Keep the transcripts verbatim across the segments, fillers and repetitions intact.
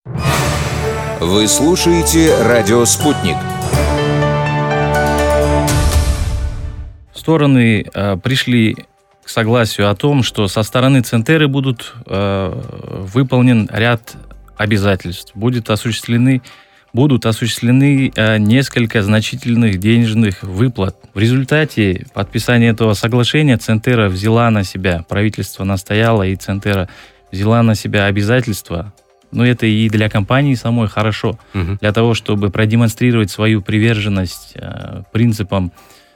Вы слушаете радио «Спутник». Стороны э, пришли к согласию о том, что со стороны Центеры будут э, выполнен ряд обязательств, будет осуществлены, будут осуществлены э, несколько значительных денежных выплат. В результате подписания этого соглашения Центера взяла на себя, правительство настояло, и Центера взяла на себя обязательства. Но это и для компании самой хорошо, угу. для того, чтобы продемонстрировать свою приверженность э, принципам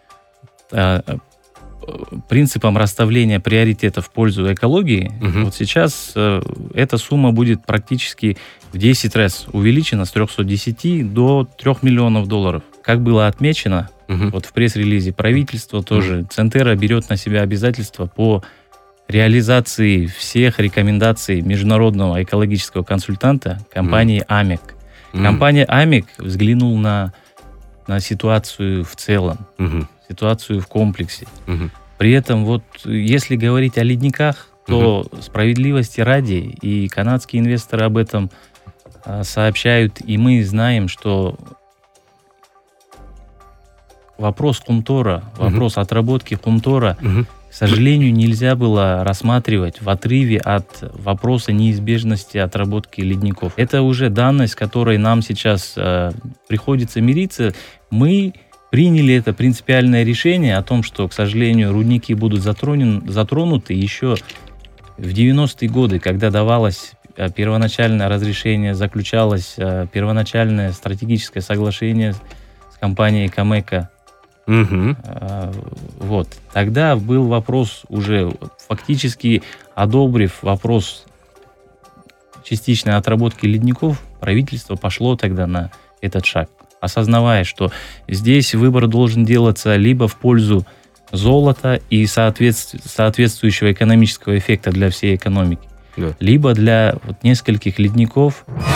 принципом расставления приоритетов в пользу экологии, угу. вот сейчас э, эта сумма будет практически в десять раз увеличена, с трехсот десяти до трёх миллионов долларов. Как было отмечено, угу. вот в пресс-релизе правительства тоже, угу. Центера берет на себя обязательства по реализации всех рекомендаций международного экологического консультанта компании угу. АМЕК. Угу. Компания АМЕК взглянула на, на ситуацию в целом. Угу. ситуацию в комплексе. Угу. При этом, вот, если говорить о ледниках, то угу. справедливости ради, и канадские инвесторы об этом а, сообщают, и мы знаем, что вопрос Кумтора, угу. вопрос отработки Кумтора, угу. к сожалению, нельзя было рассматривать в отрыве от вопроса неизбежности отработки ледников. Это уже данность, с которой нам сейчас а, приходится мириться. Мы приняли это принципиальное решение о том, что, к сожалению, рудники будут затронен, затронуты еще в девяностые годы, когда давалось первоначальное разрешение, заключалось первоначальное стратегическое соглашение с компанией Камека. Угу. Вот. Тогда был вопрос уже, фактически одобрив вопрос частичной отработки ледников, правительство пошло тогда на этот шаг, осознавая, что здесь выбор должен делаться либо в пользу золота и соответствующего экономического эффекта для всей экономики, да. либо для вот нескольких ледников,